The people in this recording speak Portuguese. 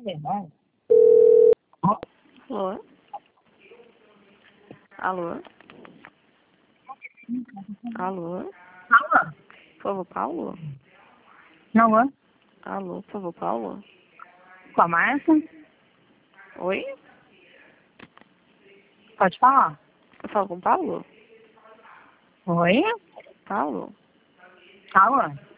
verdade. Alô? Alô? Alô? Alô? Por favor, Paulo? Alô? Alô, por favor, Paulo? Com a Márcia? Oi? Pode falar? Eu falo com o Paulo? Oi? Paulo? Alô?